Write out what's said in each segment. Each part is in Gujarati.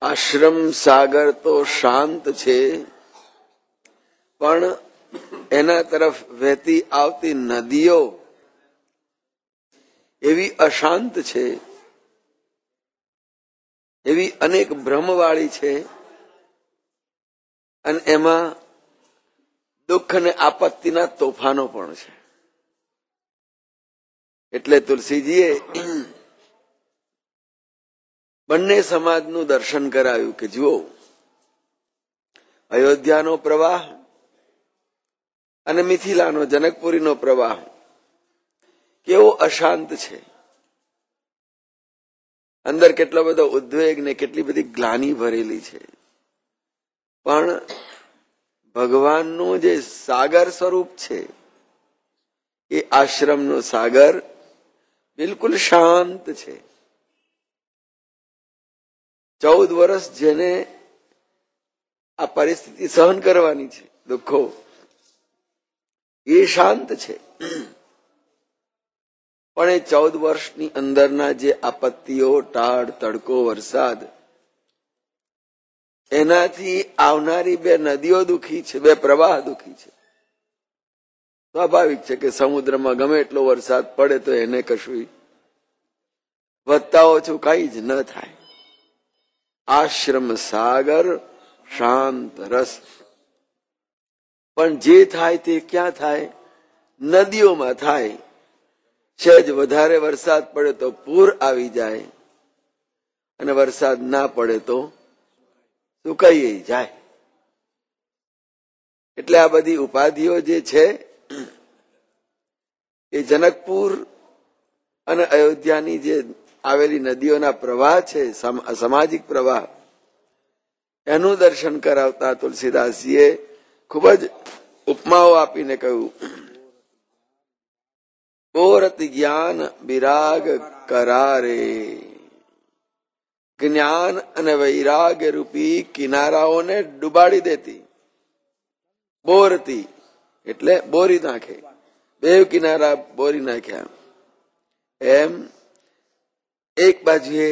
આશ્રમ સાગર તો શાંત છે, પણ એના તરફ વહેતી આવતી નદીઓ એવી અશાંત છે, એવી અનેક ભ્રમવાળી છે, અને એમાં દુઃખ અને આપત્તિના તોફાનો પણ છે. એટલે તુલસીજીએ બંને સમાજનું દર્શન કરાવ્યું કે જુઓ, અયોધ્યાનો પ્રવાહ અને મિથિલાનો જનકપુરીનો પ્રવાહ કેવો અશાંત છે. અંદર કેટલો બધો ઉદ્વેગ ને કેટલી બધી ગ્લાની ભરેલી છે. પણ ભગવાનનું જે સાગર સ્વરૂપ છે એ આશ્રમનો સાગર બિલકુલ શાંત છે. 14 વર્ષ જેને આ પરિસ્થિતિ સહન કરવાની છે, દુઃખો, એ શાંત છે. પણ એ 14 વર્ષની અંદરના જે આપત્તિઓ, ટાળ, તડકો, વરસાદ, એનાથી આવનારી 2 નદીઓ દુઃખી છે, 2 પ્રવાહ દુઃખી છે. સ્વાભાવિક છે કે સમુદ્રમાં ગમે એટલો વરસાદ પડે તો એને કશું વધતા ઓછું કઈ જ ન થાય. આશ્રમ સાગર શાંત રસ. પણ જે થાય તે ક્યાં થાય? નદીઓમાં થાય. સહેજ વધારે વરસાદ પડે તો પૂર આવી જાય, અને વરસાદ ના પડે તો સુકાઈ જાય. એટલે આ બધી ઉપાધિઓ જે છે એ જનકપુર અને અયોધ્યાની જે આવેલી નદીઓના પ્રવાહ છે, સામાજિક પ્રવાહ, એનું દર્શન કરાવતા તુલસીદાસજીએ ખૂબ જ ઉપમાઓ આપીને કહ્યું, બોરત જ્ઞાન વિરાગ કરારે. જ્ઞાન અને વૈરાગ્ય રૂપી કિનારાઓને ડુબાડી દેતી. બોરતી એટલે બોરી નાખે, 2 કિનારા બોરી નાખ્યા. એમ એક બાજુએ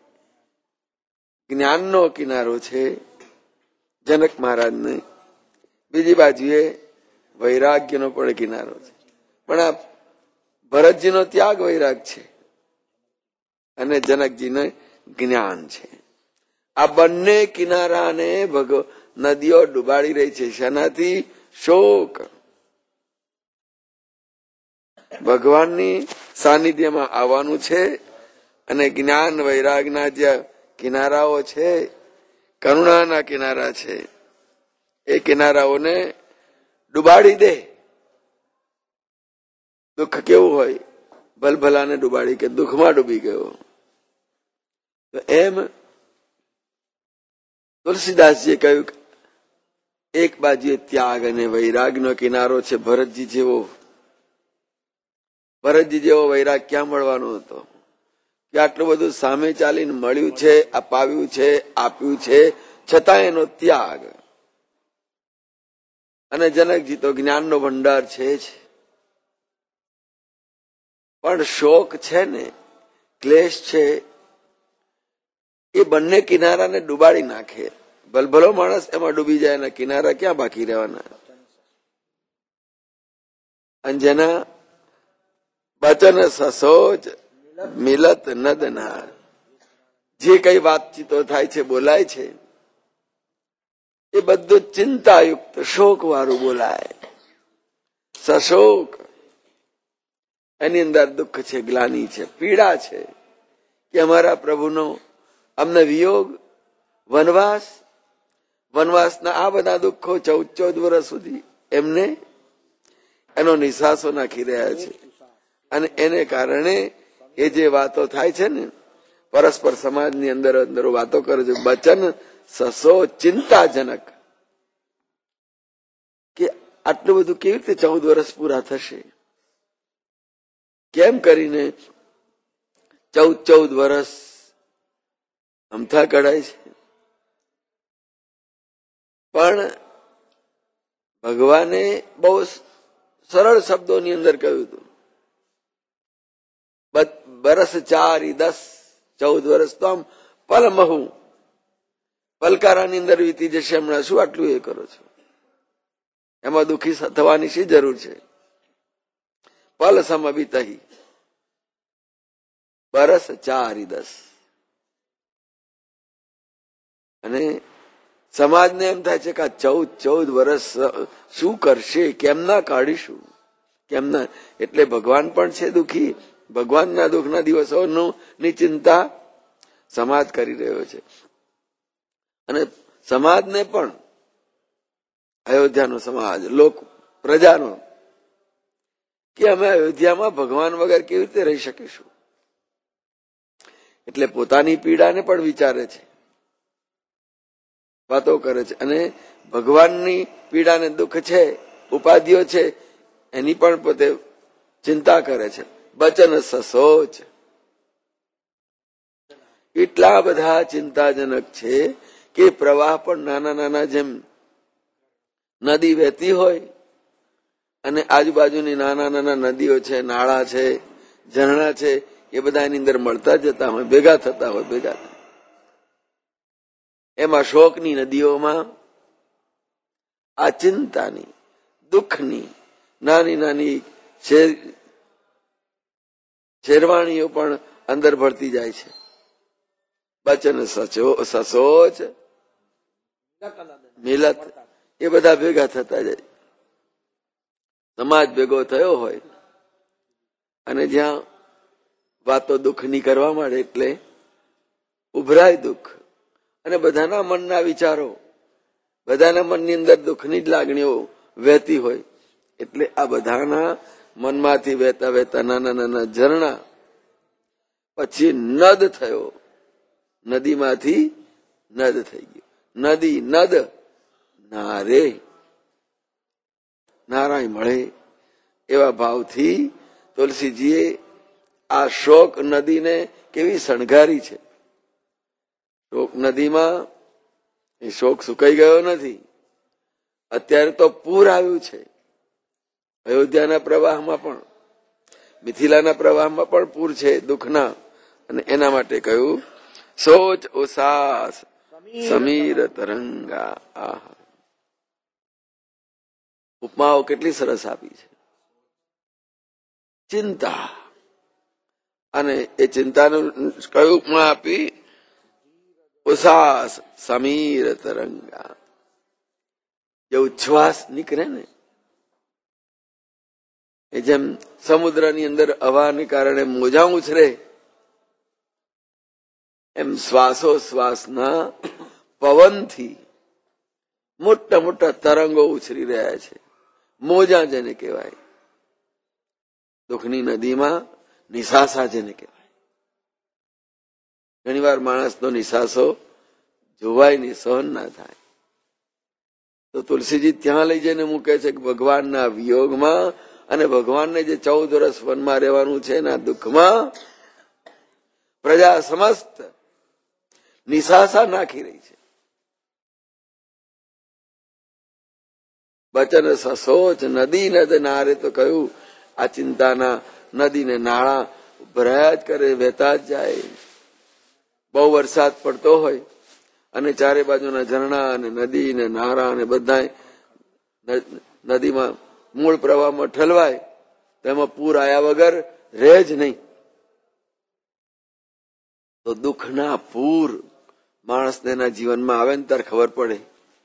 જ્ઞાનનો કિનારો છે જનક મહારાજને, બીજી બાજુએ વૈરાગ્યનો પણ કિનારો છે. પણ આ ભરતજીનો ત્યાગ વૈરાગ છે અને જનકજીને જ્ઞાન છે. આ બંને કિનારાને નદીઓ ડુબાડી રહી છે. શેનાથી? શોક. ભગવાનની સાનિધ્યમાં આવવાનું છે, અને જ્ઞાન વૈરાગના જે કિનારાઓ છે, કરુણાના કિનારા છે, એ કિનારાઓને ડુબાડી દે. દુઃખ કેવું હોય? ભલભલાને ડુબાડી કે દુઃખમાં ડૂબી ગયો. તો એમ તુલસીદાસજીએ કહ્યું, એક બાજુએ ત્યાગ અને વૈરાગનો કિનારો છે ભરતજી જેવો. ભરતજી જેવો વૈરાગ ક્યાં મળવાનો હતો? કે આટલું બધું સામે ચાલીને મળ્યું છે, અપાવ્યું છે, આપ્યું છે, છતાં એનો ત્યાગ. અને જનકજી તો જ્ઞાનનો ભંડાર છે જ. પણ શોક છે ને, ક્લેશ છે, એ બંને કિનારાને ડુબાડી નાખે. ભલભલો માણસ એમાં ડૂબી જાય, એના કિનારા ક્યાં બાકી રહેવાના? અને જેના વચન સસોજ મિલત નદનાર, જે કઈ વાતચીતો થાય છે, બોલાય છે, એ બધું ચિંતાયુક્ત શોક વાળું બોલાય. સશોક, એની અંદર દુઃખ છે, ગ્લાની છે, પીડા છે કે અમારા પ્રભુનો અમને વિયોગ, વનવાસ, વનવાસના આ બધા દુઃખો 14 વર્ષ સુધી એમને એનો નિશાસો નાખી રહ્યા છે. અને એને કારણે એ જે વાતો થાય છે ને, પરસ્પર સમાજની અંદર અંદર વાતો કરે છે, વચન સસો ચિંતાજનક, કે આટલું બધું કેવી રીતે 14 વર્ષ પૂરા થશે? કેમ કરીને 14 વર્ષ અમથા કઢાય છે? પણ ભગવાને બહુ સરળ શબ્દોની અંદર કહ્યું હતું, બરસ 4 10 14 વર્ષ તો આમ પલમહું, પલકારાની અંદર વીતી જશે, હમણાં શું આટલું એ કરો છો? એમાં દુઃખી થવાની શી જરૂર છે? પલ સમ બીતહી બરસ 4-10. અને સમાજને એમ થાય છે કે આ 14 વર્ષ શું કરશે, કેમના કાઢીશું, કેમના? એટલે ભગવાન પણ છે દુઃખી. ભગવાનના દુઃખના દિવસોની ચિંતા સમાજ કરી રહ્યો છે. અને સમાજને પણ, અયોધ્યાનો સમાજ, લોક પ્રજાનો, કે અમે અયોધ્યામાં ભગવાન વગર કેવી રીતે રહી શકીશું? એટલે પોતાની પીડાને પણ વિચારે છે, વાતો કરે છે. અને ભગવાનની પીડાને દુઃખ છે, ઉપાધિઓ છે, એની પણ પોતે ચિંતા કરે છે. બચન સસોચ. એટલા બધા ચિંતાજનક છે કે પ્રવાહ પણ નાના નાના, જેમ નદી વહેતી હોય અને આજુબાજુની નાના નાના નદીઓ છે, નાળા છે, ઝરણા છે, એ બધા એની અંદર મળતા જતા હોય, ભેગા થતા હોય, એમાં શોકની નદીઓમાં આ ચિંતાની, દુઃખની નાની નાની શેરવાણીઓ પણ અંદર ભળતી જાય છે. બચન સસોચ મિલત, એ બધા ભેગા થતા જાય. સમાજ ભેગો થયો હોય અને જ્યાં વાતો દુઃખની કરવા માંડે એટલે ઉભરાય દુઃખ. અને બધાના મનના વિચારો, બધાના મનની અંદર દુઃખની જ લાગણીઓ વહેતી હોય. એટલે આ બધાના મનમાંથી વહેતા વહેતા નાના નાના ઝરણા પછી નદ થયો. નદીમાંથી નદ થઈ ગયો. નદી નદ નારે, નારાયણ મળે એવા ભાવથી તુલસીજીએ આ શોક નદીને કેવી શણગારી છે. શોક નદીમાં એ શોક સુકાઈ ગયો નથી. અત્યારે તો પૂર આવ્યું છે. અયોધ્યાના પ્રવાહમાં પણ, મિથિલાના પ્રવાહમાં પણ પૂર છે દુઃખના. અને એના માટે કહ્યું સોચ ઉસાસ સમીર તરંગા. આહા, ઉપમાઓ કેટલી સરસ આપી છે. ચિંતા, અને એ ચિંતાનું કયું ઉપમા આપી? ઉસાસ સમીર તરંગા. જે ઉચ્છ્વાસ નીકળે ને, એ જેમ સમુદ્રની અંદર હવાને કારણે મોજા ઉછરે, એમ શ્વાસો શ્વાસના પવનથી મોટા મોટા તરંગો ઉછરી રહ્યા છે. મોજા જેને કહેવાય. દુઃખની નદીમાં નિસાસા જેને કહેવાય. ઘણી વાર માણસનો નિસાસો જોવાય નહીં, સહન ના થાય. તો તુલસીજી ત્યાં લઈ જઈને મૂકે છે કે ભગવાનના વિયોગમાં અને ભગવાનને જે 14 વર્ષ વનમાં રહેવાનું છે એના દુઃખમાં પ્રજા સમસ્ત નિસાસા નાખી રહી છે. બચન સસોચ નદી નદ નારે, તો કહ્યું આ ચિંતાના નદીને નાળા ભરાયા જ કરે, વહેતા જ જાય. બહુ વરસાદ પડતો હોય અને ચારે બાજુના ઝરણા અને નદી ને નાળા અને બધા નદીમાં મૂળ પ્રવાહમાં ઠલવાય, તેમાં પૂર આવ્યા વગર રહે જ નહીં. તો દુઃખના પૂર માણસને એના જીવનમાં આવે ને ત્યારે ખબર પડે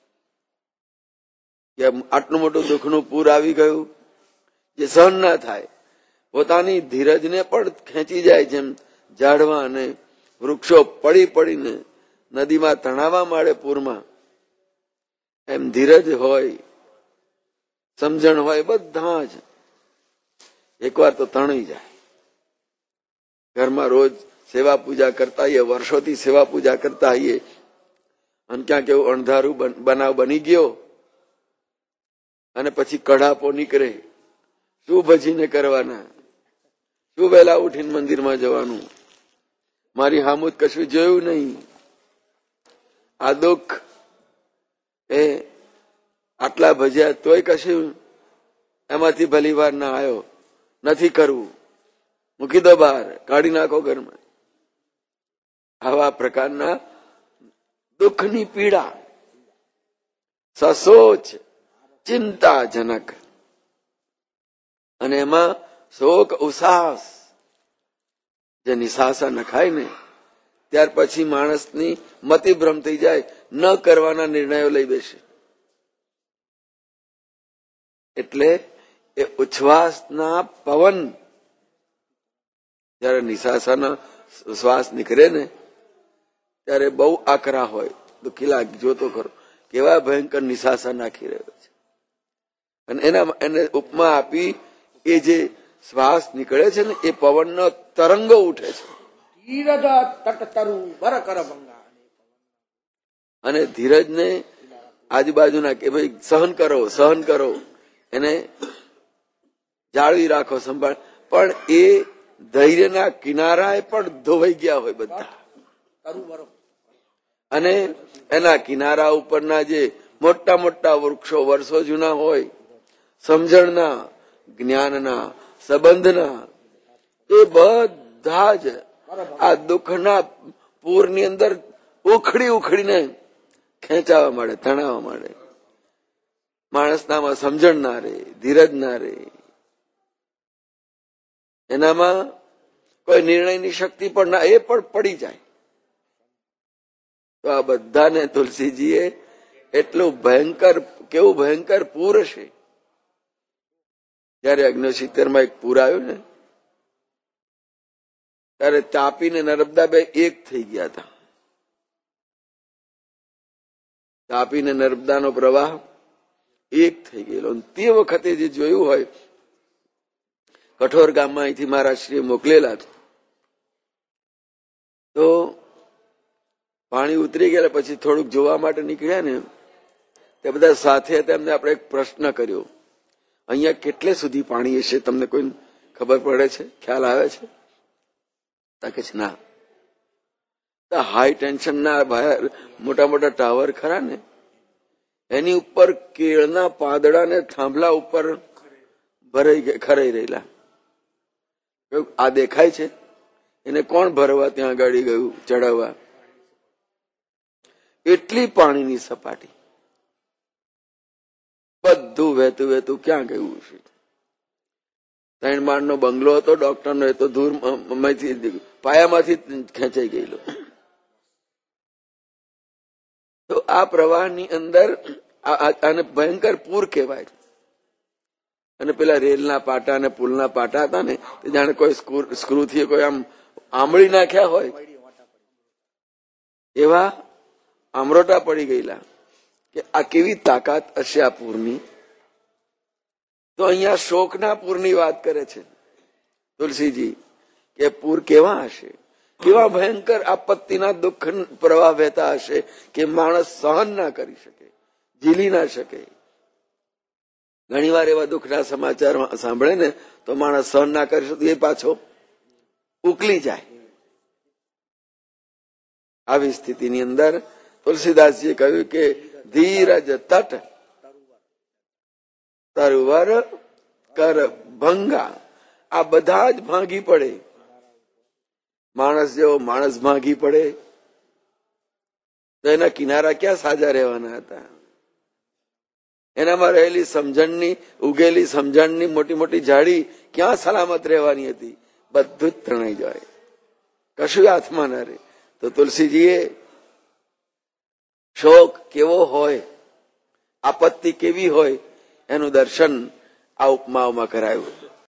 કે આટલું મોટું દુઃખનું પૂર આવી ગયું, જે સહન ના થાય. પોતાની ધીરજને પણ ખેંચી જાય. જેમ ઝાડવા અને વૃક્ષો પડી પડીને નદીમાં તણાવા માંડે પૂરમાં, એમ ધીરજ હોય, સમજણ હોય, બધા જ એકવાર તો તણાઈ જાય. ઘરમાં રોજ સેવા પૂજા કરતા હોઈએ, વર્ષોથી સેવા પૂજા કરતા હોઈએ, અને ક્યાંક એવું અણધારું બનાવ બની ગયો અને પછી કડાપો નીકળે. શું ભજીને કરવાના, શું વહેલા ઉઠીને મંદિરમાં જવાનું, મારી હામુદ કશું જોયું નહીં. આ દુઃખ એ આટલા ભજ્યા તોય કશું એમાંથી ભલી વાર ના આવ્યો, નથી કરવું, મૂકી દો બહાર, કાઢી નાખો ઘરમાં. આવા પ્રકારના દુઃખની પીડા, સસોચ, ચિંતાજનક, અને એમાં શોક ઉસાસ, જે નિશાસા નખાય ને ત્યાર પછી માણસની મતિભ્રમ થઈ જાય, ન કરવાના નિર્ણયો લઈ બેસે. એટલે એ ઉચ્છ્વાસના પવન જયારે નિશાસાના શ્વાસ નીકળે ને ત્યારે બહુ આકરા હોય, દુઃખી લાગે. જોતો ખરો કેવા ભયંકર નિશાસા નાખી રહ્યો છે. અને એને ઉપમા આપી, એ જે શ્વાસ નીકળે છે ને એ પવનનો તરંગો ઉઠે છે. અને ધીરજને આજુબાજુના કે ભાઈ સહન કરો, સહન કરો, એને જાળવી રાખો, સંભાળ. પણ એ ધૈર્યના કિનારાએ પણ ધોવાઈ ગયા હોય બધા. અને એના કિનારા ઉપરના જે મોટા મોટા વૃક્ષો વર્ષો જૂના હોય, સમજણના, જ્ઞાનના, સંબંધના, એ બધા જ આ દુઃખના પૂરની અંદર ઉખડી ઉખડીને ખેંચાવા માંડે, તણાવવા માંડે. માણસનામાં સમજણ ના રહે, ધીરજ ના રહે, એનામાં કોઈ નિર્ણયની શક્તિ પણ ના, એ પણ પડી જાય. તો આ બધાને તુલસીજીએ એટલું ભયંકર, કેવું ભયંકર પૂર હશે. જયારે 69 એક પૂર આવ્યું ને ત્યારે તાપી ને નર્મદા બે એક થઈ ગયા હતા. તાપી ને નર્મદાનો પ્રવાહ એક થઈ ગયેલો. તે વખતે જે જોયું હોય, કઠોર ગામમાં અહીંથી મહારાજશ્રીએ મોકલેલા છે, તો પાણી ઉતરી ગયા પછી થોડુંક જોવા માટે નીકળ્યા ને તે બધા સાથે હતા. એમને આપણે એક પ્રશ્ન કર્યો, અહીંયા કેટલે સુધી પાણી હશે, તમને કોઈ ખબર પડે છે, ખ્યાલ આવે છે? કે છે ના, હાઈ ટેન્શન ના મોટા મોટા ટાવર ખરા ને એની ઉપર કેળના પાંદડા ને થાંભલા ઉપર ખરાઈ રહેલા. આ દેખાય છે, એને કોણ ભરવા ત્યાં આગળ ગયું ચડાવવા? એટલી પાણીની સપાટી, બધું વહેતું વહેતું ક્યાં ગયું છે? 3 માળનો બંગલો હતો ડોક્ટરનો, એ તો દૂર પાયામાંથી ખેંચાઈ ગયેલો. તો આ પ્રવાહની અંદર આને ભયંકર પૂર કહેવાય. અને પેલા રેલના પાટા અને પુલના પાટા હતા ને, તે જાણે કોઈ સ્ક્રૂથી કોઈ આમ આંબળી નાખ્યા હોય એવા આમરોટા પડી ગયેલા. કે આ કેવી તાકાત હશે આ પૂરની. તો અહીંયા શોકના પૂરની વાત કરે છે તુલસીજી, કે પૂર કેવા હશે, કેવા ભયંકર આપત્તિના દુઃખ પ્રવાહ વહેતા હશે કે માણસ સહન ના કરી શકે, ઝીલી ના શકે. ઘણી વાર એવા દુઃખના સમાચાર સાંભળે ને તો માણસ સહન ના કરી શકે, એ પાછો ઉકલી જાય. આવી સ્થિતિની અંદર તુલસીદાસજીએ કહ્યું કે ધીરજ તટ તરુવર કર ભંગા. આ બધા જ ભાંગી પડે. માણસ જેવો માણસ ભાંગી પડે તો એના કિનારા ક્યાં સાજા રહેવાના હતા? એનામાં રહેલી સમજણની, ઉગેલી સમજણની મોટી મોટી ઝાડી ક્યાં સલામત રહેવાની હતી? બધું જ તણાઈ જાય, કશું હાથમાં ના રહે. તો તુલસીજીએ શોક કેવો હોય, આપત્તિ કેવી હોય એનું દર્શન આ ઉપમાઓમાં કરાયું.